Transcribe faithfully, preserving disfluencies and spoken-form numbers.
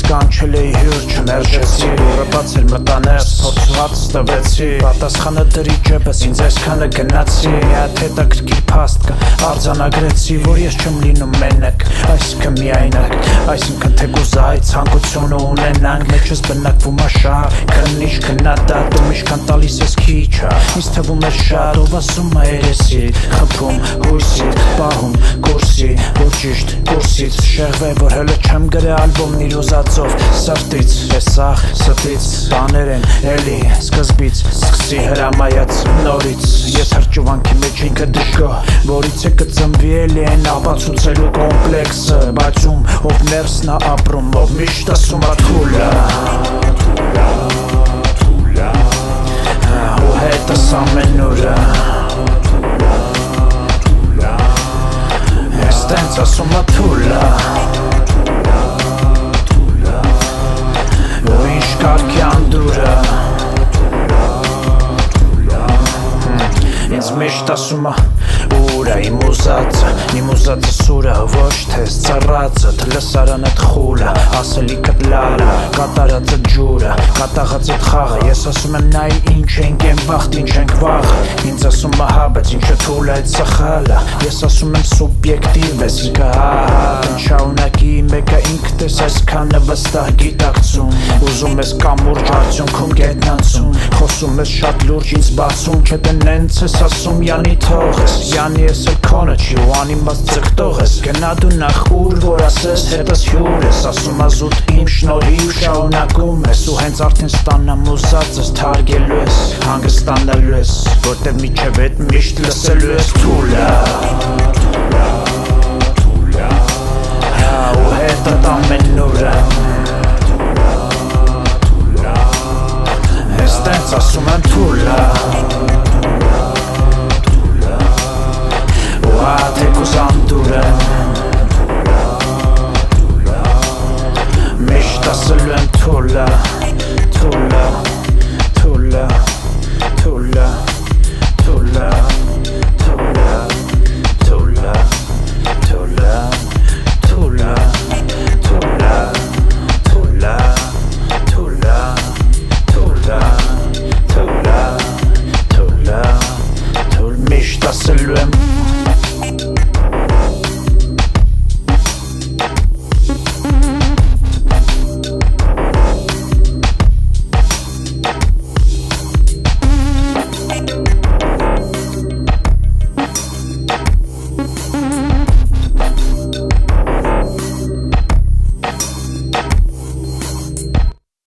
կանչել էի հյուր չմերժեցի Դուրը բաց էր մտա ներս փորձված տվեցի Պատասխանը դրի ջեբս ինձ այսքանը գնացի Այդ հետաքրքիր փաստ կա արձանագրեցի որ ես չեմ լինում մենակ Այսինքն միայնակ Այսինքն թեկուզ այդ ցանկությունը ունենանք Մեջս բնակվում ա շահ Քննիչ քննադատ ու միշքան տալիս ես քիչ Ինձ թվում էր շատ ով ասում ա երեսի Խփում հույսիդ պահում կուրսի Որ ճիշտ կուրսից շեղվե որ հելը չեմ գրե ալբոմն իր ուզածով Սրտից ես սաղ ստից բաներ են էլի սկզբից Սկսի հրամայած նորից Ես հրճվանքի մեջ ինքը դժգո Որից է կծնվի էլի են ապացուցելու կոմպլեքսը Բայց ում ով ներսն ա ապրում ով միշտ ասում ա թուլա Ու հետս ամեն օրը Ես տենց ասում ա թուլա Ու ինչ կարգի անդուրը Ինձ միշտ ասում ա ուրա իմ ուզածը Իմ ուզածը սուրը ոչ թես ծառածըտ Լսարանըտ խուլը ասելիքըտ լալը Կատարածը ջուրը կատաղածըտ խաղը Ես ասում եմ նայ ինչ ենք եմ վաղտ ինչ ենք վաղը Ինձ ասում ա հա բայց ինչը թուլ այդ սխալը Ես ասում եմ սուբյեկտիվ ես ինքը հա Շաունակի մեկը ինքդ ես այսքանը վստահ գիտակցում Ուզում ես կամուրջ արդյունքում գետնանցում Խոսում ես շատ լուրջ ինձ բացում Չէ դե նենց ես ասում յանի թողես Յանի ես էլ քոնը չի ու անիմաց ձգտող ես Գնա դու նախ ուր որ ասես հետս հյուր ես Ասում ազուտ իմ շնորհիվ շաունակում ես Ու հենց արդեն ստանամ ուզածս թարգելու ես Հանգստանալու ես Որտև միջև էդ միշտ լսելու ես թուլա Ու հետըտ ամեն օրը Ես տենց ասում եմ թուլա Թեկուզ անդուրը Միշտ ասելու եմ թուլա Թուլա Թուլա Թուլա Թուլա Թուլա Թուլա Թուլա Թուլա Թուլա Թուլա Թուլա Թուլա Թուլա Թուլա Թուլ միշտ ասելու եմ